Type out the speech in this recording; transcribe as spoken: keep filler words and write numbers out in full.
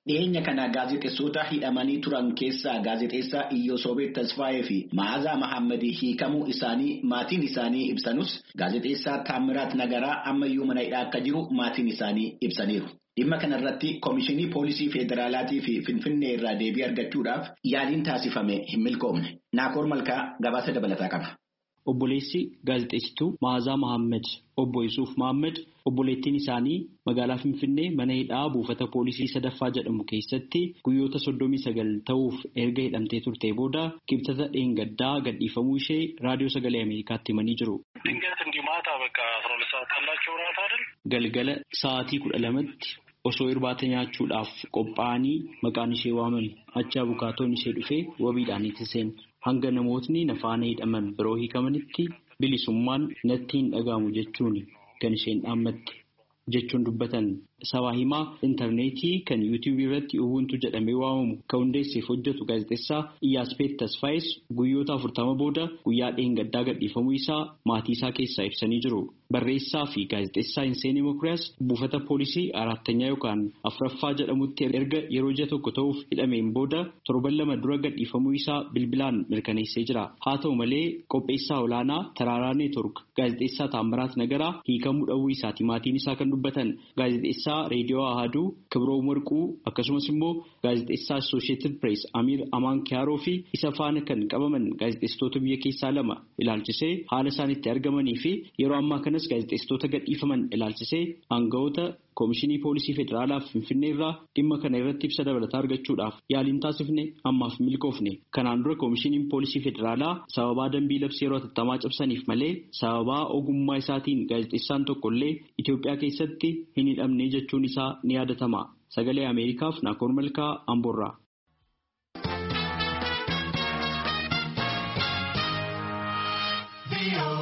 Dhiyeenya kana gaazexeessota hidhamanii turan keessaa gaazexeessaa Iyyoosoobet Tasfaayee fi Ma'aazaa Mahammadii hiikamuu isaanii maatiin isaanii ibsanus gaazexeessaa Taammiraat Nagaraa ammayyuu mana hidhaa akka jiru maatiin isaanii ibsaniiru. Dhimma kanarratti Komishinii Poolisii Federaalaatii fi Finfinnee irraa deebii argachuudhaaf yaaliin taasifame hin milkoomne. Naakoor Malkaa gabaasa dabalataa qaba. Obboleessi gaazexeessituu Ma'aazaa Mahammad obbo Yusuuf Mahammad obboleettiin isaanii magaalaa Finfinnee mana hidhaa buufata poolisii sadaffaa jedhamu keessatti guyyoota soddomii sagal ta'uuf erga hidhamtee turtee booda kibxata dheengaddaa gadhiifamuu ishee raadiyoo sagalee Ameerikaatti himanii jiru. Galgala sa'aatii kudha lamatti osoo irbaata nyaachuudhaaf qophaa'anii maqaan ishee waamame achi abukaatoon ishee dhufee wabiidhaan itti seene. Hanga namootni nafaana hidhaman biroo hiikamanitti bilisummaan natti hin dhagahamu jechuun kan isheen dhaammatte jechuun dubbatan. Sabaa himaa intarneetii kan yuutuubii irratti Ubuntu jedhamee waamamu kan hundeesseef hojjetu gaazexeessaa Iyyaaspeet Tasfaayes guyyoota afurtama booda guyyaa dheengaddaa gadhiifamuu isaa maatii isaa keessaa ibsanii jiru. Barreessaa fi gaazexeessaa Hinseenii Mokiriyaas buufata poolisii arattanyaa yookaan afuraffaa jedhamutti erga yeroo ji'a tokko ta'uuf hidhameen booda torban lama dura gadhiifamuu isaa bilbilaan mirkaneessee jira. Haa ta'u malee qopheessaa olaanaa Taraaraa Neetwork gaazexeessaa Taammiraat Nagaraa hiikamuu dhabuu isaati maatiin isaa kan dubbatan. Gaazexeessaa Reediyoo Ahaduu Kibroom Warquu akkasumas immoo gaazexeessaa Associated Press Amir Amaan Kiyaaroo fi isa faana kan qabaman gaazexeessitoota biyya keessaa lama ilaalchisee haala isaan itti argamanii fi yeroo ammaa kanas gaazexeessitoota gadhiifaman ilaalchisee aangawoota Komishinii Poolisii Federaalaa Finfinnee irraa dhimma kana irratti ibsa dabalataa argachuudhaaf yaaliin taasifne ammaaf milkoofne. Kanaan dura Komishiniin Poolisii Federaalaa sababaa dambii labsii yeroo hatattamaa cabsaniif malee sababaa ogummaa isaatiin gaazexeessaan tokkollee Itoophiyaa keessatti hin hidhamne jechuun isaa ni yaadatama. Sagalee Ameerikaaf Naakoor Malkaa Amboorraa.